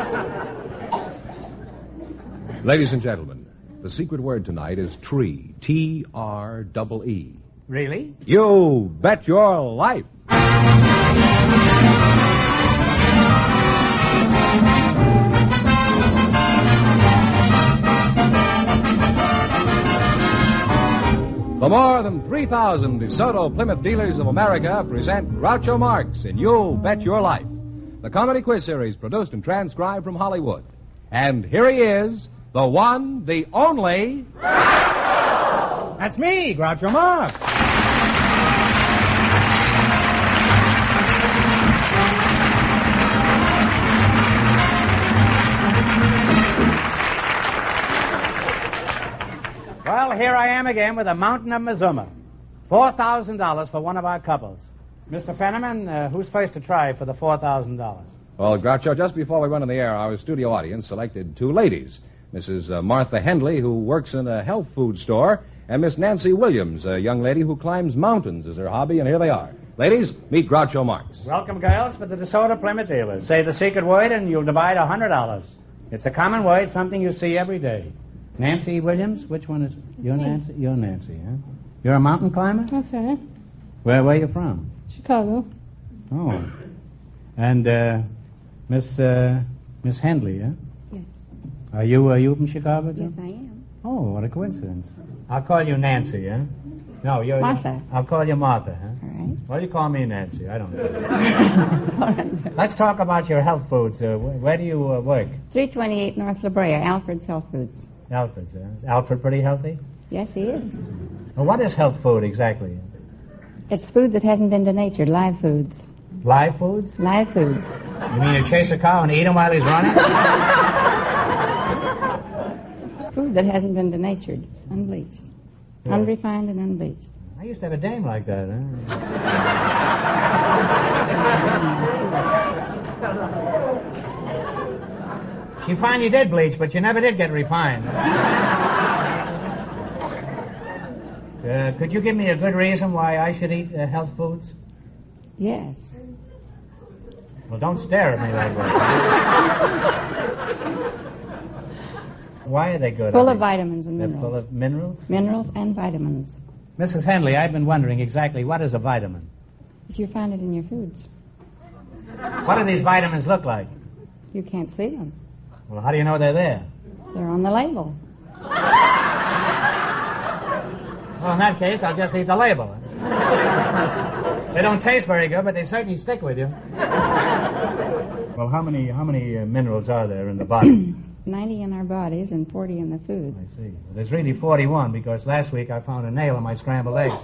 Ladies and gentlemen, the secret word tonight is tree. T-R-E-E. Really? You bet your life. The more than 3,000 DeSoto Plymouth dealers of America present Groucho Marx in You Bet Your Life, the comedy quiz series produced and transcribed from Hollywood. And here he is, the one, the only... Groucho! That's me, Groucho Marx. Well, here I am again with a mountain of Mazuma. $4,000 for one of our couples. Mr. Fenneman, who's first to try for the $4,000? Well, Groucho, just before we went on the air, our studio audience selected two ladies. Mrs. Martha Hendley, who works in a health food store, and Miss Nancy Williams, a young lady who climbs mountains as her hobby, and here they are. Ladies, meet Groucho Marx. Welcome, girls, for the DeSoto Plymouth dealers. Say the secret word and you'll divide $100. It's a common word, something you see every day. Nancy Williams, which one is it? You're Nancy? You're Nancy, huh? You're a mountain climber? That's right. Where are you from? Chicago. Oh. And, Miss Hendley, huh? Yes. Are you from Chicago, too? Yes, I am. Oh, what a coincidence. I'll call you Nancy, huh? No, you're... Martha. I'll call you Martha, huh? All right. Why do you call me Nancy? I don't know. Let's talk about your health foods. Where do you work? 328 North La Brea, Alfred's Health Foods. Alfred's, huh? Is Alfred pretty healthy? Yes, he is. Well, what is health food exactly? It's food that hasn't been denatured, live foods. Live foods? Live foods. You mean you chase a cow and eat him while he's running? Food that hasn't been denatured, unbleached. Yeah. Unrefined and unbleached. I used to have a dame like that, She finally did bleach, but she never did get refined. Could you give me a good reason why I should eat health foods? Yes. Well, don't stare at me that way. Why are they good? Full of vitamins and minerals. They're full of minerals? Minerals and vitamins. Mrs. Hendley, I've been wondering exactly what is a vitamin? If you find it in your foods. What do these vitamins look like? You can't see them. Well, how do you know they're there? They're on the label. Well, in that case, I'll just eat the label. They don't taste very good, but they certainly stick with you. Well, how many minerals are there in the body? 90 in our bodies and 40 in the food. I see. Well, there's really 41 because last week I found a nail in my scrambled eggs.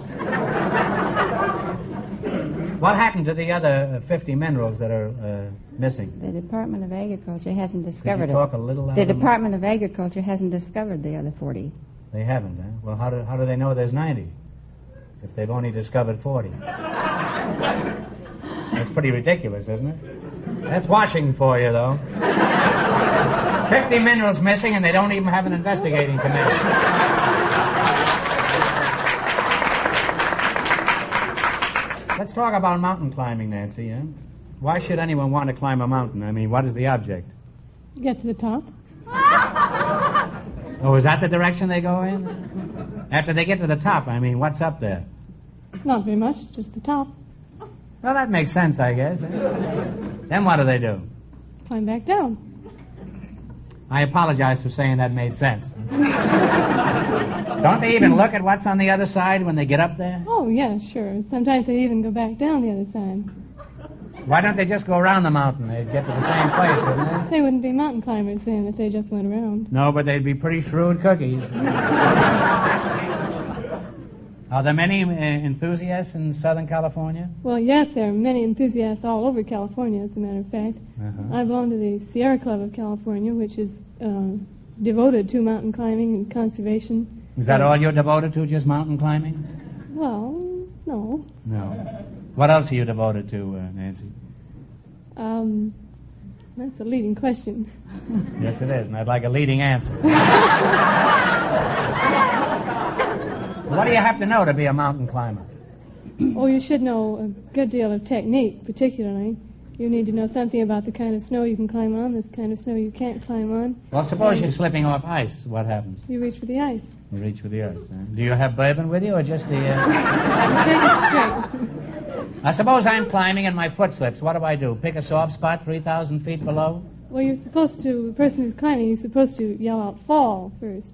What happened to the other 50 minerals that are missing? The Department of Agriculture hasn't discovered Could you talk a little louder? The Department of Agriculture hasn't discovered the other 40. They haven't, huh? Well, how do they know there's 90 if they've only discovered 40? That's pretty ridiculous, isn't it? That's Washington for you, though. 50 minerals missing, and they don't even have an investigating committee. Let's talk about mountain climbing, Nancy. Huh? Why should anyone want to climb a mountain? I mean, what is the object? Get to the top. Oh, is that the direction they go in? After they get to the top, I mean, what's up there? Not very much, just the top. Well, that makes sense, I guess. Then what do they do? Climb back down. I apologize for saying that made sense. Don't they even look at what's on the other side when they get up there? Oh, yeah, sure. Sometimes they even go back down the other side. Why don't they just go around the mountain? They'd get to the same place, wouldn't they? They wouldn't be mountain climbers then if they just went around. No, but they'd be pretty shrewd cookies. Are there many enthusiasts in Southern California? Well, yes, there are many enthusiasts all over California, as a matter of fact. Uh-huh. I belong to the Sierra Club of California, which is devoted to mountain climbing and conservation. Is that all you're devoted to, just mountain climbing? Well, no. No. What else are you devoted to, Nancy? That's a leading question. Yes, it is, and I'd like a leading answer. What do you have to know to be a mountain climber? Oh, you should know a good deal of technique, particularly. You need to know something about the kind of snow you can climb on, this kind of snow you can't climb on. Well, suppose you're slipping off ice. What happens? You reach for the ice. You reach for the ice. Do you have bourbon with you or just the... You take it straight. I suppose I'm climbing and my foot slips. What do I do? Pick a soft spot 3,000 feet below? Well, you're supposed to, the person who's climbing, you're supposed to yell out, fall, first.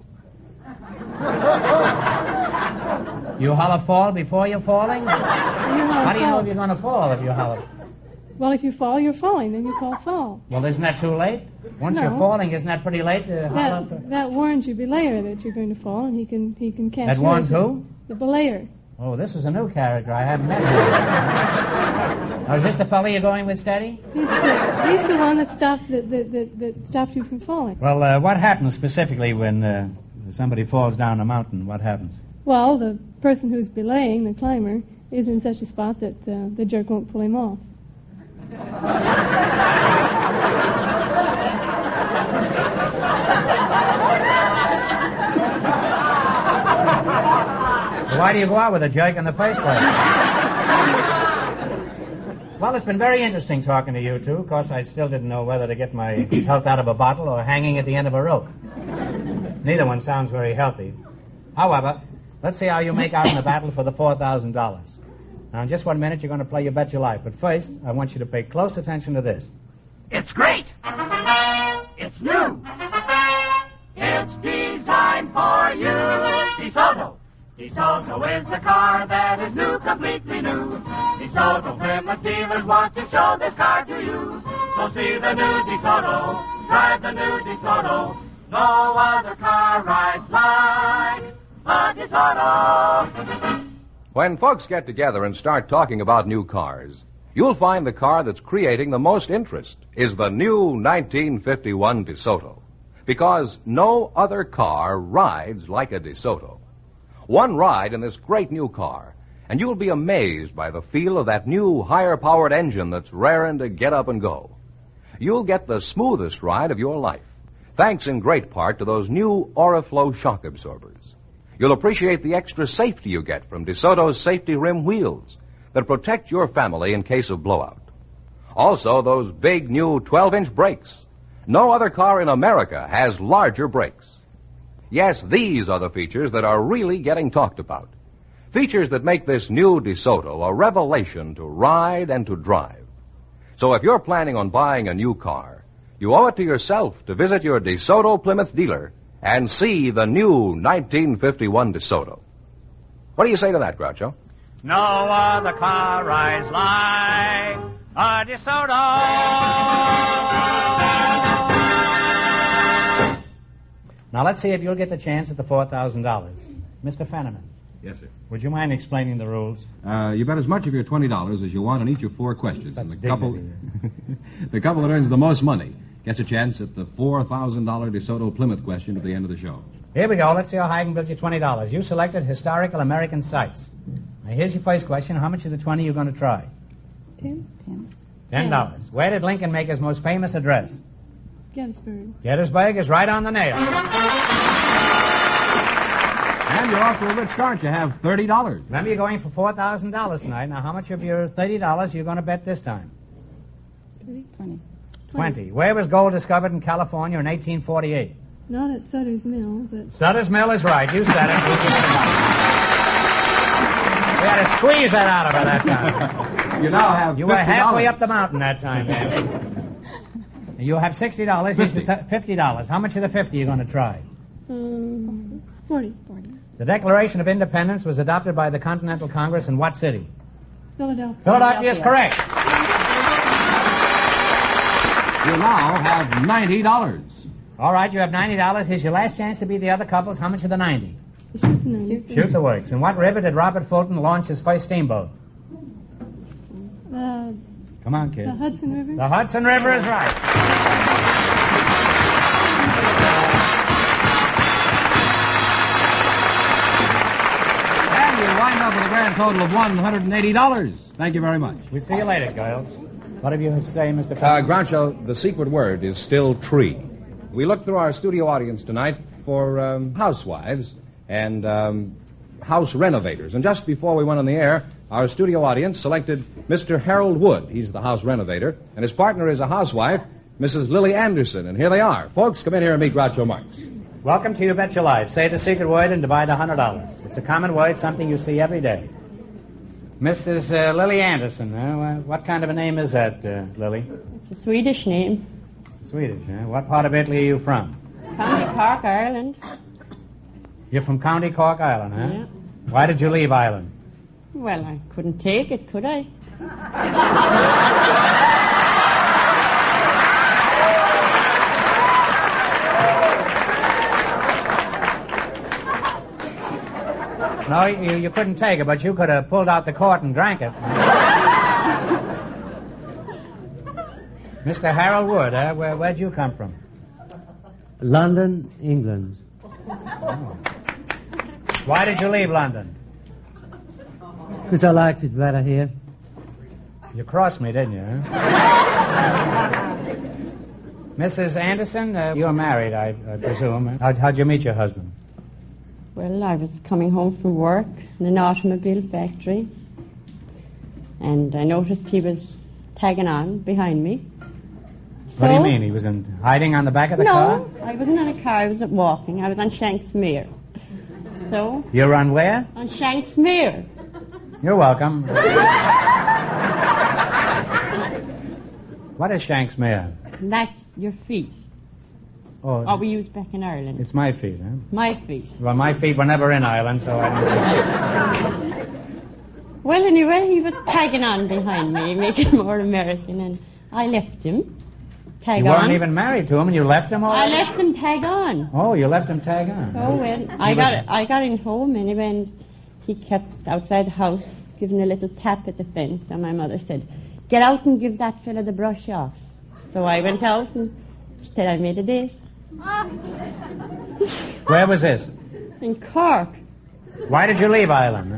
You holler fall before you're falling? How do you know fall. if you're going to fall if you holler? Well, if you fall, you're falling. Then you call fall. Well, isn't that too late? Once No. you're falling, isn't that pretty late to holler? That warns your belayer that you're going to fall, and he can catch That you. warns who? The belayer. Oh, this is a new character. I haven't met him. Now, is this the fellow you're going with, Steady? He's the one that stops you from falling. Well, what happens specifically when somebody falls down a mountain? What happens? Well, the person who's belaying, the climber, is in such a spot that the jerk won't pull him off. Why do you go out with a jerk in the first place? Well, it's been very interesting talking to you two. Of course, I still didn't know whether to get my health out of a bottle or hanging at the end of a rope. Neither one sounds very healthy. However, let's see how you make out in the battle for the $4,000. Now, in just 1 minute, you're going to play You Bet Your Life. But first, I want you to pay close attention to this. It's great. It's new. It's designed for you. DeSoto. DeSoto is the car that is new, completely new. DeSoto Plymouth dealers want to show this car to you. So see the new DeSoto. Drive the new DeSoto. No other car rides like a DeSoto. When folks get together and start talking about new cars, you'll find the car that's creating the most interest is the new 1951 DeSoto. Because no other car rides like a DeSoto. One ride in this great new car, and you'll be amazed by the feel of that new higher-powered engine that's raring to get up and go. You'll get the smoothest ride of your life, thanks in great part to those new Oriflow shock absorbers. You'll appreciate the extra safety you get from DeSoto's safety rim wheels that protect your family in case of blowout. Also, those big new 12-inch brakes. No other car in America has larger brakes. Yes, these are the features that are really getting talked about. Features that make this new DeSoto a revelation to ride and to drive. So if you're planning on buying a new car, you owe it to yourself to visit your DeSoto Plymouth dealer and see the new 1951 DeSoto. What do you say to that, Groucho? No other car rides like a DeSoto. Now, let's see if you'll get the chance at the $4,000. Mr. Fenneman, Yes, sir. would you mind explaining the rules? You bet as much of your $20 as you want on each of 4 questions. Such And the couple dignity. the couple that earns the most money gets a chance at the $4,000 DeSoto Plymouth question at the end of the show. Here we go. Let's see how high I can build you $20. You selected historical American sites. Now, here's your first question. How much of the 20 are you going to try? $10. $10. Where did Lincoln make his most famous address? Gettysburg. Gettysburg is right on the nail. And you're off to a good start. You have $30. Remember, you're going for $4,000 tonight. Now, how much of your $30 are you going to bet this time? 20. Where was gold discovered in California in 1848? Not at Sutter's Mill, but Sutter's Mill is right. You said it. We had to squeeze that out of her that time. You now have You were $50. halfway up the mountain that time, man. You have $60. $50. How much of the 50 are you going to try? 40. The Declaration of Independence was adopted by the Continental Congress in what city? Philadelphia. Philadelphia is correct. You now have $90. All right, you have $90. Here's your last chance to beat the other couples. How much of the 90? Shoot the works. In what river did Robert Fulton launch his first steamboat? Come on, kid. The Hudson River. The Hudson River is right. And you wind up with a grand total of $180. Thank you very much. We'll see you later, girls. What have you to say, Mr. Fulton? Groucho, the secret word is still tree. We looked through our studio audience tonight for housewives and house renovators. And just before we went on the air, our studio audience selected Mr. Harold Wood. He's the house renovator, and his partner is a housewife, Mrs. Lily Anderson. And here they are. Folks, come in here and meet Groucho Marx. Welcome to You Bet Your Life. Say the secret word and divide $100. It's a common word, something you see every day. Mrs. Lily Anderson, what kind of a name is that, Lily? It's a Swedish name. Swedish, huh? What part of Italy are you from? County Cork, Ireland. You're from County Cork, Ireland, huh? Yeah. Why did you leave Ireland? Well, I couldn't take it, could I? No, you couldn't take it, but you could have pulled out the cork and drank it. Mr. Harold Wood, where'd you come from? London, England. Oh. Why did you leave London? Because I liked it better here. You crossed me, didn't you? Huh? Mrs. Anderson, you're married, I presume. How'd you meet your husband? Well, I was coming home from work in an automobile factory, and I noticed he was tagging on behind me. What do you mean? He was hiding on the back of the car? No, I wasn't on a car. I was walking. I was on Shanksmere. So? You're on where? On Shanksmere. You're welcome. What is Shanksmere? That's your feet. Oh, Or we use back in Ireland. it's my feet, huh? My feet. Well, my feet were never in Ireland, so I don't... Well, anyway, he was tagging on behind me, making it more American, and I left him. Tag You on. weren't even married to him, and you left him I already? left him tag on. Oh, you left him tag on. Oh, well, I got him home anyway, and he kept outside the house giving a little tap at the fence, and my mother said, "Get out and give that fella the brush off." So I went out, and instead I made a date. Where was this? In Cork. Why did you leave Ireland?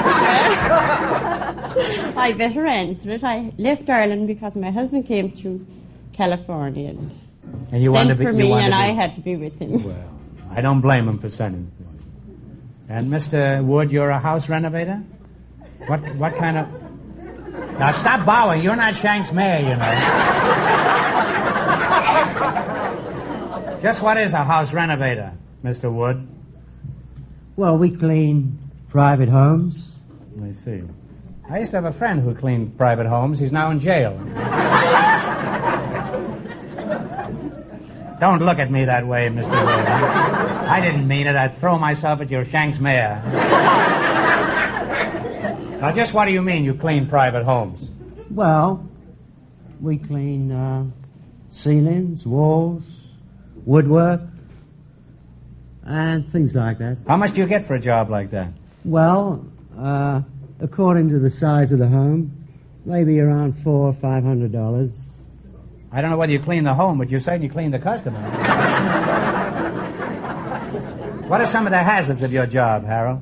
I better answer it. I left Ireland because my husband came to California And you sent wanted to be... for you me, wanted and to I be- had to be with him. Well, I don't blame him for sending for you. And Mr. Wood, you're a house renovator? What kind of... Now, stop bowing. You're not Shanks Mayor, you know. Just what is a house renovator, Mr. Wood? Well, we clean private homes. Let me see. I used to have a friend who cleaned private homes. He's now in jail. Don't look at me that way, Mr. Wood. I didn't mean it. I'd throw myself at your Shanks Mayor. Now, just what do you mean you clean private homes? Well, we clean ceilings, walls, woodwork, and things like that. How much do you get for a job like that? Well, according to the size of the home, maybe around $400 or $500. I don't know whether you clean the home, but you certainly clean the customer. What are some of the hazards of your job, Harold?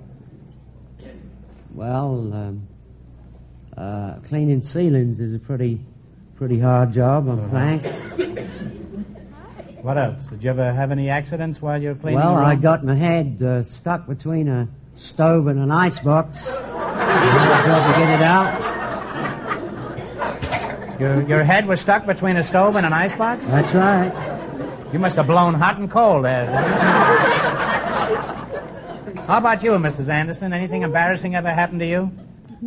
Well, cleaning ceilings is a pretty hard job on planks. What else? Did you ever have any accidents while you were cleaning Well, the room? I got my head stuck between a stove and an icebox. I tried to get it out. Your head was stuck between a stove and an icebox? That's right. You must have blown hot and cold there. How about you, Mrs. Anderson? Anything embarrassing ever happened to you?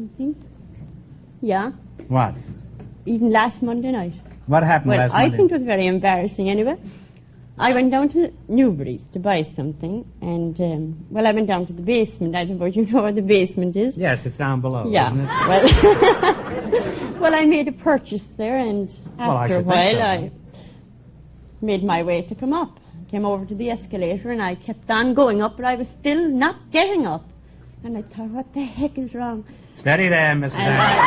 Yeah, What? even last Monday night. What happened Well, last I Monday? think it was very embarrassing anyway. I went down to Newbury's to buy something, and, I went down to the basement. I suppose you know where the basement is. Yes, it's down below, Yeah. isn't it? Well, I made a purchase there, and Well, I after a should think while, so. I made my way to come up. Came over to the escalator, and I kept on going up, but I was still not getting up. And I thought, what the heck is wrong? Steady there, Mrs. And Anderson.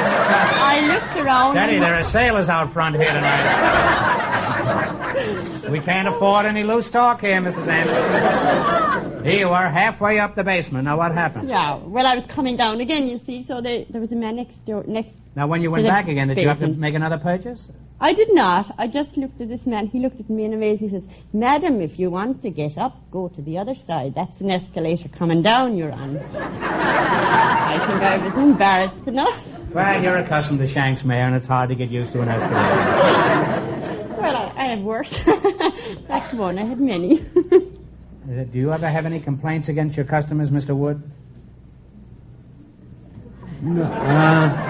I looked around. Steady, and there are sailors out front here tonight. We can't afford any loose talk here, Mrs. Anderson. Here you are, halfway up the basement. Now, what happened? Yeah, well, I was coming down again, you see, so there was a man next door. Now, when you went to the back again, did you have to basement. make another purchase? I did not. I just looked at this man. He looked at me in a maze. He says, Madam, if you want to get up, go to the other side. That's an escalator coming down you're on. I think I was embarrassed enough. Well, you're accustomed to Shanks, Mayor, and it's hard to get used to an escalator. Well, I had worse. That's one. I had many. Do you ever have any complaints against your customers, Mr. Wood? No.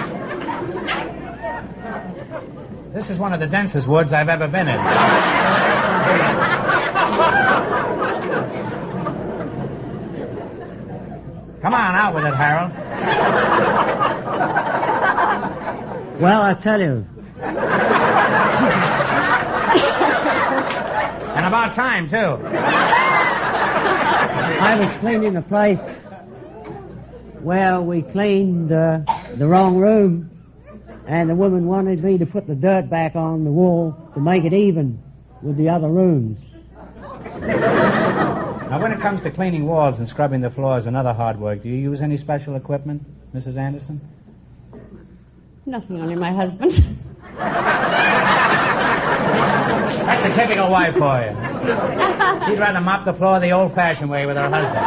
This is one of the densest woods I've ever been in. Come on, out with it, Harold. Well, I tell you. And about time, too. I was cleaning the place where we cleaned the wrong room, and the woman wanted me to put the dirt back on the wall to make it even with the other rooms. Now, when it comes to cleaning walls and scrubbing the floors and other hard work, do you use any special equipment, Mrs. Anderson? Nothing, only my husband. That's a typical wife for you. She'd rather mop the floor the old-fashioned way with her husband.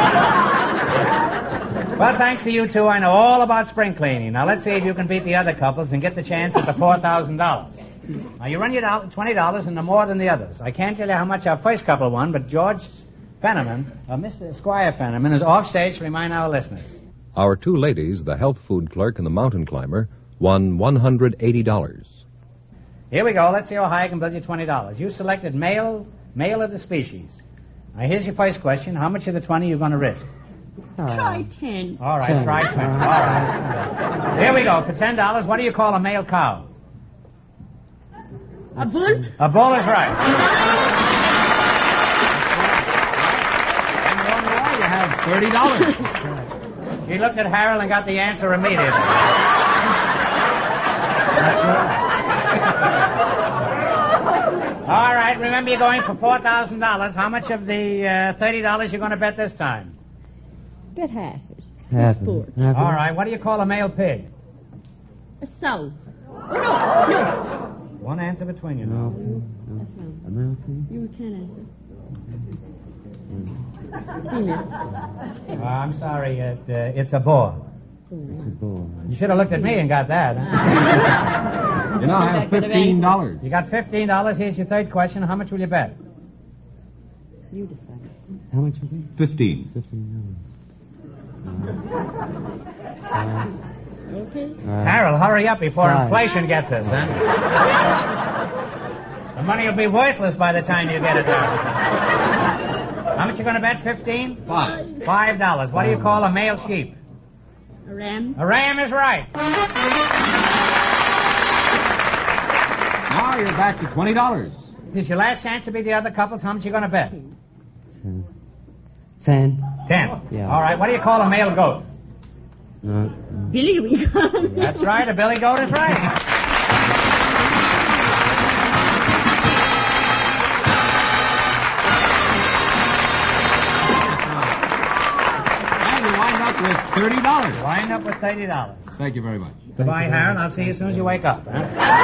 Well, thanks to you two, I know all about spring cleaning. Now, let's see if you can beat the other couples and get the chance at the $4,000. Now, you run your $20 into more than the others. I can't tell you how much our first couple won, but George Fenneman, Mr. Squire Fenneman, is off stage to remind our listeners. Our two ladies, the health food clerk and the mountain climber, won $180. Here we go. Let's see how high I can build you $20. You selected male of the species. Now, here's your first question. How much of the 20 are you going to risk? Try 10. All right, try 10. All right. Here we go. For $10, what do you call a male cow? A bull? A bull is right. And you have $30. He looked at Harold and got the answer immediately. That's right. All right, remember you're going for $4,000. How much of the $30 you're going to bet this time? Bet half it. Half of Sport. it. Half of All it. right, what do you call a male pig? A sow. One answer between you. No. now. A mountain? You can answer. Female. I'm sorry, it's a bull. It's a bull. You should have looked at me and got that. Huh? You now have $15. You got $15. Here's your third question. How much will you bet? You decide. How much was it? 15. $15. Okay. Harold, hurry up before Five. inflation gets us, huh? The money will be worthless by the time you get it out. How much you going to bet? 15? $5. What do you call a male sheep? A ram. A ram is right. Now you're back to $20. This is your last chance to be the other couples. How much you going to bet? 10. 10. Yeah. All right. What do you call a male goat? No. Billy, we got. That's right. A billy goat is right. And you wind up with $30. Wind up with $30. Thank you very much. Goodbye, Harold. I'll see you as soon as you wake up. Huh?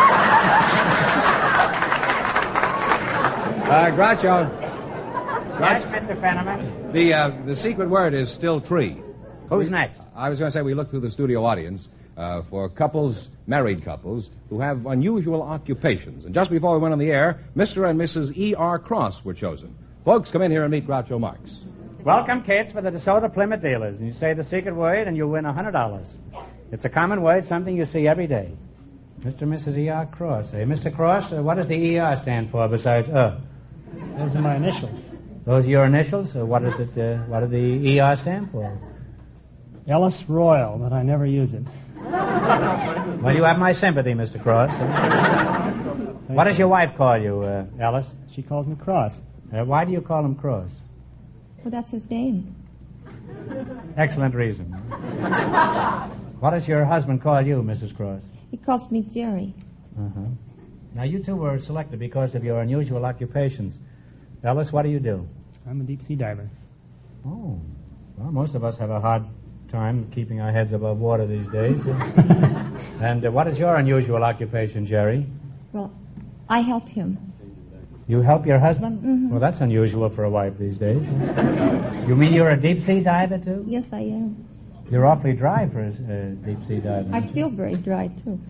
Groucho, Yes, Mr. Fenneman. the secret word is still tree. Who's next? I was going to say we looked through the studio audience for couples, married couples, who have unusual occupations. And just before we went on the air, Mr. and Mrs. E.R. Cross were chosen. Folks, come in here and meet Groucho Marx. Welcome, kids, for the DeSoto Plymouth dealers. And you say the secret word, and you'll win $100. It's a common word, something you see every day. Mr. and Mrs. E.R. Cross. Mr. Cross, what does the E.R. stand for besides Those are my initials. Those are your initials? What is it? What do the E.R. stand for? Ellis Royal, but I never use it. Well, you have my sympathy, Mr. Cross. What does your wife call you, Alice? She calls me Cross. Why do you call him Cross? Well, that's his name. Excellent reason. What does your husband call you, Mrs. Cross? He calls me Jerry. Uh-huh. Now, you two were selected because of your unusual occupations. Ellis, what do you do? I'm a deep sea diver. Oh. Well, most of us have a hard time keeping our heads above water these days. And what is your unusual occupation, Jerry? Well, I help him. You help your husband? Mm-hmm. Well, that's unusual for a wife these days. You mean you're a deep sea diver, too? Yes, I am. You're awfully dry for a deep sea diver. I feel very dry, too.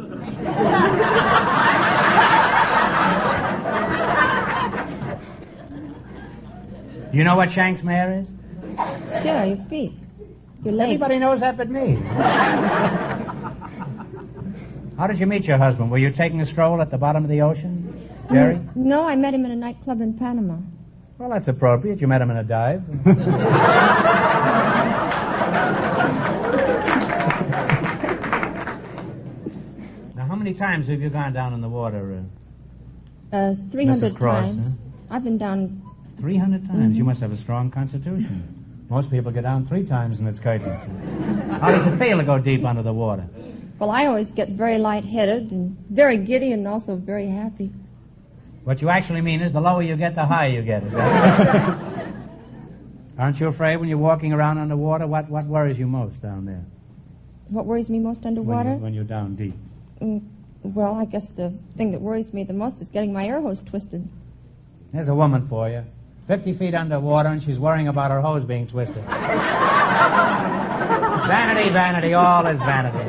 Do you know what Shanks Mare is? Sure, your feet. Your legs. Everybody knows that but me. How did you meet your husband? Were you taking a stroll at the bottom of the ocean, Jerry? No, I met him in a nightclub in Panama. Well, that's appropriate. You met him in a dive. Now, how many times have you gone down in the water? 300 Mrs. Cross, times. huh? I've been down. 300 times? You must have a strong constitution. Most people get down 3 times and it's curtains. How does it feel to go deep under the water? Well, I always get very lightheaded and very giddy and also very happy. What you actually mean is the lower you get, the higher you get. Is that right? Aren't you afraid when you're walking around underwater? What worries you most down there? What worries me most underwater? When you're down deep. Well, I guess the thing that worries me the most is getting my air hose twisted. There's a woman for you. 50 feet underwater, and she's worrying about her hose being twisted. Vanity, vanity, all is vanity.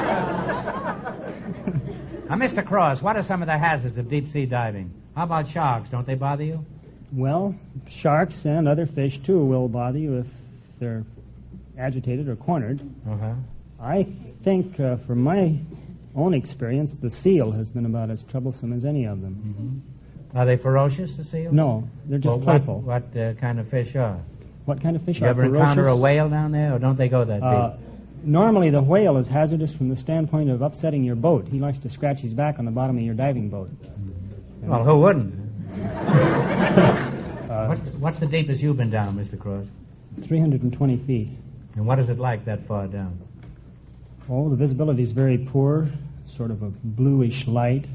Now, Mr. Cross, what are some of the hazards of deep-sea diving? How about sharks? Don't they bother you? Well, sharks and other fish, too, will bother you if they're agitated or cornered. Uh-huh. I think, from my own experience, the seal has been about as troublesome as any of them. Mm-hmm. Are they ferocious, the seals? No, they're just playful. What kind of fish are? What kind of fish You are ever ferocious? encounter a whale down there, or don't they go that deep? Normally, the whale is hazardous from the standpoint of upsetting your boat. He likes to scratch his back on the bottom of your diving boat. Well, who wouldn't? What's the deepest you've been down, Mr. Cross? 320 feet. And what is it like that far down? Oh, the visibility is very poor, sort of a bluish light.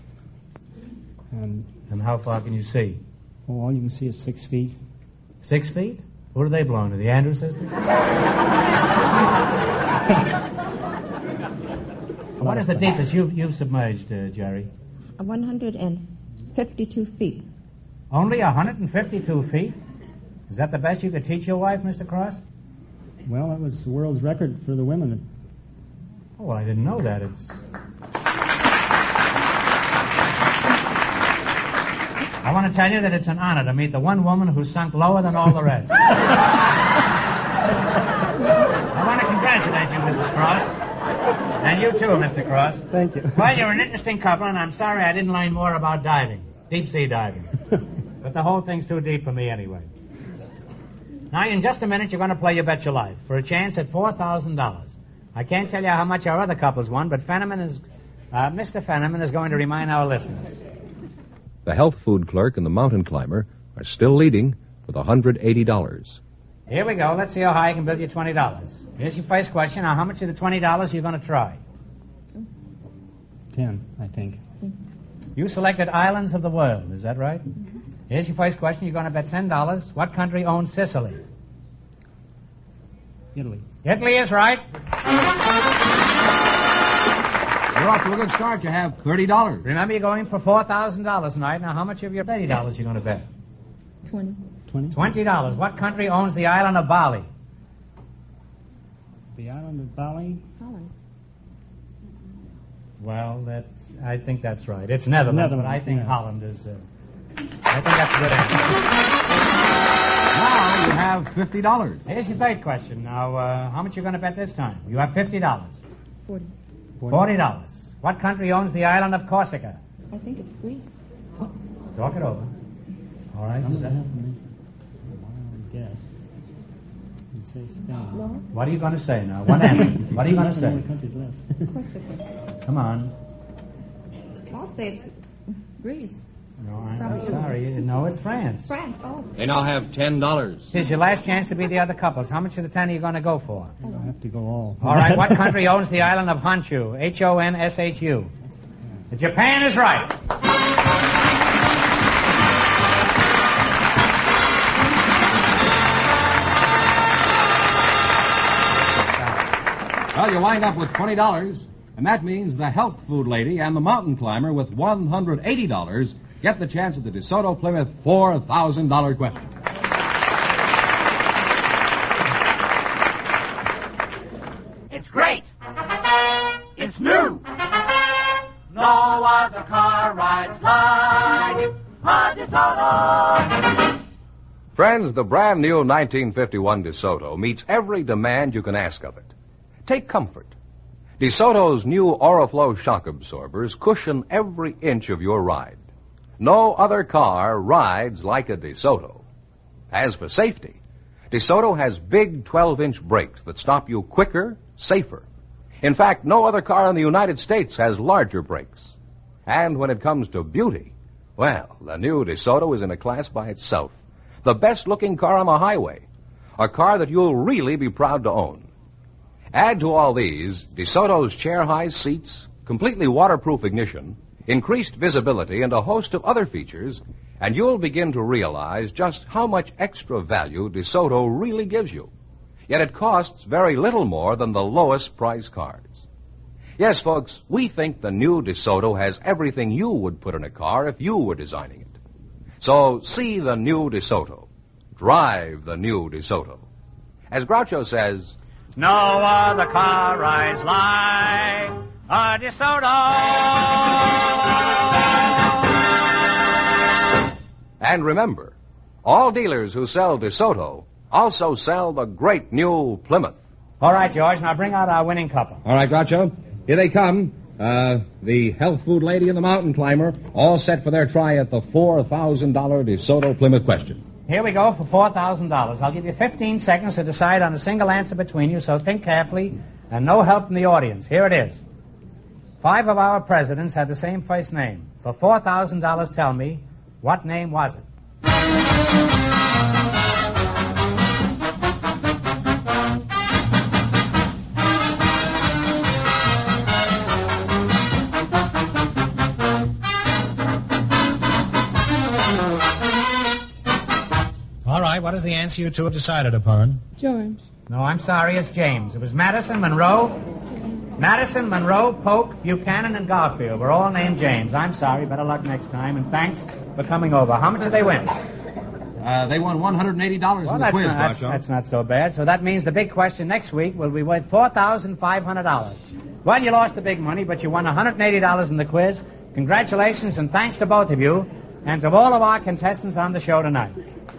And how far can you see? Oh, all you can see is 6 feet. 6 feet? Who do they belong to, the Andrews sisters? What is the deepest you've submerged, Jerry? 152 feet. Only 152 feet? Is that the best you could teach your wife, Mr. Cross? Well, that was the world's record for the women. Oh, well, I didn't know that. I want to tell you that it's an honor to meet the one woman who sunk lower than all the rest. I want to congratulate you, Mrs. Cross. And you too, Mr. Cross. Thank you. Well, you're an interesting couple, and I'm sorry I didn't learn more about diving, deep-sea diving. But the whole thing's too deep for me anyway. Now, in just a minute, you're going to play You Bet Your Life for a chance at $4,000. I can't tell you how much our other couples won, but Mr. Fenneman is going to remind our listeners. The health food clerk and the mountain climber are still leading with $180. Here we go. Let's see how high I can build you $20. Here's your first question. Now, how much of the $20 are you going to try? 10, I think. You selected Islands of the World. Is that right? Here's your first question. You're going to bet $10. What country owns Sicily? Italy. Italy is right. You're off to a good start. You have $30. Remember, you're going for $4,000 tonight. Now, how much of your $30 are you going to bet? 20. 20. What country owns the island of Bali? The island of Bali? Holland. Well, I think that's right. It's Netherlands, but I think yes. Holland is... I think that's a good answer. Now you have $50. Here's your third question. Now, how much are you going to bet this time? You have $50. 40. $40. What country owns the island of Corsica? I think it's Greece. Talk it over. All right. How does that happen? Wild guess. You'd say Spain. No? What are you going to say now? What answer? What are you going to How many say? countries left? Corsica. Come on. I'll say it's Greece. No, I'm sorry. No, it's France. France. Oh. They now have $10. Here's your last chance to be the other couples. How much of the 10 are you going to go for? I'll have to go all. All right. What country owns the island of Honshu? Honshu. Japan is right. Well, you wind up with $20, and that means the health food lady and the mountain climber with $180 get the chance at the DeSoto Plymouth $4,000 question. It's great. It's new. No other car rides like a DeSoto. Friends, the brand new 1951 DeSoto meets every demand you can ask of it. Take comfort. DeSoto's new Oriflow shock absorbers cushion every inch of your ride. No other car rides like a DeSoto. As for safety, DeSoto has big 12-inch brakes that stop you quicker, safer. In fact, no other car in the United States has larger brakes. And when it comes to beauty, well, the new DeSoto is in a class by itself. The best-looking car on the highway. A car that you'll really be proud to own. Add to all these DeSoto's chair-high seats, completely waterproof ignition, increased visibility, and a host of other features, and you'll begin to realize just how much extra value DeSoto really gives you. Yet it costs very little more than the lowest price cars. Yes, folks, we think the new DeSoto has everything you would put in a car if you were designing it. So see the new DeSoto. Drive the new DeSoto. As Groucho says, no other car rides like a DeSoto. And remember, all dealers who sell DeSoto also sell the great new Plymouth. All right, George, now bring out our winning couple. All right, Groucho. Here they come. The health food lady and the mountain climber, all set for their try at the $4,000 DeSoto Plymouth question. Here we go for $4,000. I'll give you 15 seconds to decide on a single answer between you, so think carefully, and no help from the audience. Here it is. 5 of our presidents had the same first name. For $4,000, tell me, what name was it? All right, what is the answer you two have decided upon? George. No, I'm sorry, it's James. It was Madison, Monroe, Polk, Buchanan, and Garfield were all named James. I'm sorry, better luck next time, and thanks for coming over. How much did they win? They won $180 in the quiz, Groucho. That's not so bad. So that means the big question next week will be worth $4,500. Well, you lost the big money, but you won $180 in the quiz. Congratulations, and thanks to both of you, and to all of our contestants on the show tonight.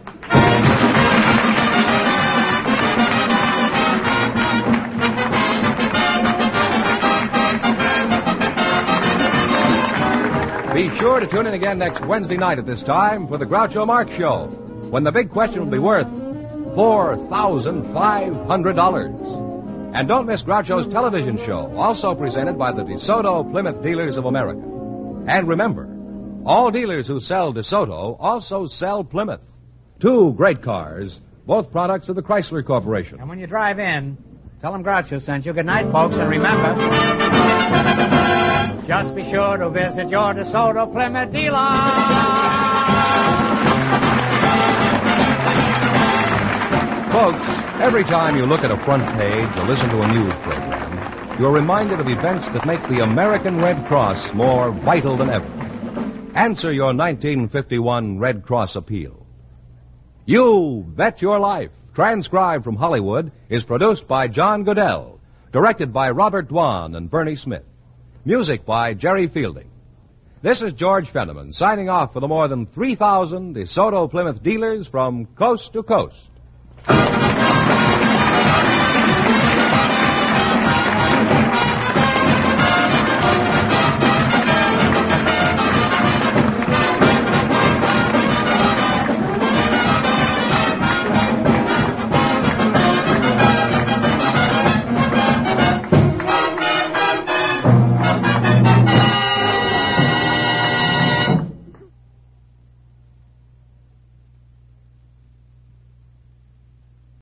Be sure to tune in again next Wednesday night at this time for the Groucho Marx Show, when the big question will be worth $4,500. And don't miss Groucho's television show, also presented by the DeSoto Plymouth Dealers of America. And remember, all dealers who sell DeSoto also sell Plymouth. 2 great cars, both products of the Chrysler Corporation. And when you drive in, tell them Groucho sent you. Good night, folks, and remember, just be sure to visit your DeSoto Plymouth dealer. Folks, every time you look at a front page or listen to a news program, you're reminded of events that make the American Red Cross more vital than ever. Answer your 1951 Red Cross appeal. You Bet Your Life, transcribed from Hollywood, is produced by John Goodell, directed by Robert Dwan and Bernie Smith. Music by Jerry Fielding. This is George Fenneman signing off for the more than 3,000 DeSoto Plymouth dealers from coast to coast.